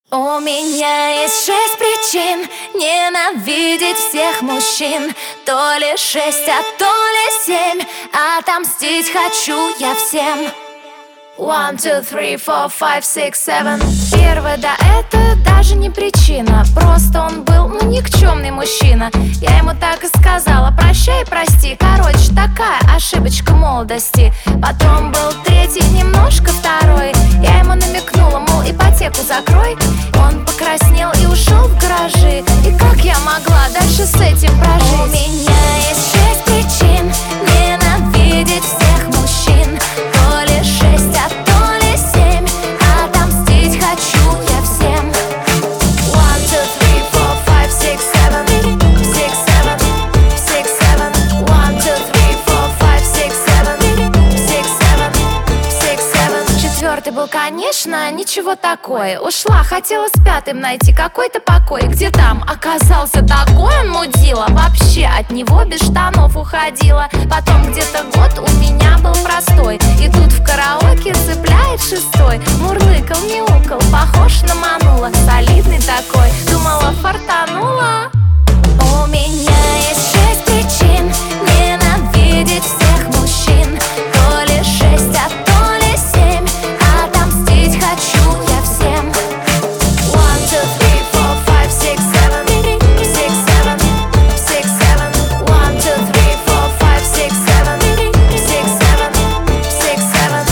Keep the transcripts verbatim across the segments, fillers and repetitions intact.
У меня есть шесть причин ненавидеть всех мужчин. То ли шесть, а то ли семь. Отомстить хочу я всем. One, two, three, four, five, six, seven. Первое, да это даже не причина. Просто он был, ну, никчемный мужчина. Я ему так и сказала: прощай, прости. Короче, такая ошибочка молодости. Потом был третий, немножко второй. Я ему намекнула, мол, ипотеку закрой. Он покраснел и ушел в гаражи. И как я могла дальше с этим прожить? У меня есть шесть причин ненавидеть всех мужчин. То ли шесть, а то ли семь. Отомстить хочу я всем. One, two, three, four, five, six, seven. Six, seven, six, seven. One, two, three, four, five, six, seven. Six, seven, six, seven. Четвертый был, конечно, ничего такое. Ушла, хотела с пятым найти какой-то покой. Где там оказался такой он мудила. Вообще от него без штанов уходила. Потом где-то год у меня был простой. И тут в караоке цепляет шестой. Мурлыкал, мяукал, похож на Манула. Солидный такой, думала, фартанула. У меня есть шесть причин ненавидеть всех мужчин. То ли шесть, а то ли семь. Отомстить хочу я всем. One, two, three, four, five, six, seven. Six, seven, six, seven. One, two, three, four, five, six, seven. Six, seven, six, seven.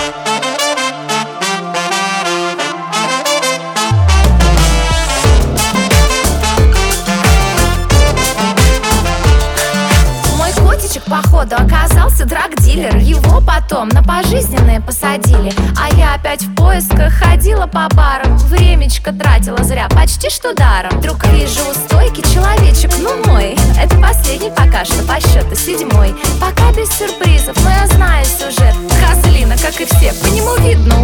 Мой котичек, походу, оказался драг-дилер. Его потом на пожизненное посадили. А я опять в поисках ходила по барам. Времечко тратила зря, почти что даром. Вдруг вижу у стойки человечек, ну мой. Это последний пока что по счету седьмой. Пока без сюрпризов, но я знаю сюжет. Козлина, как и все, по нему видно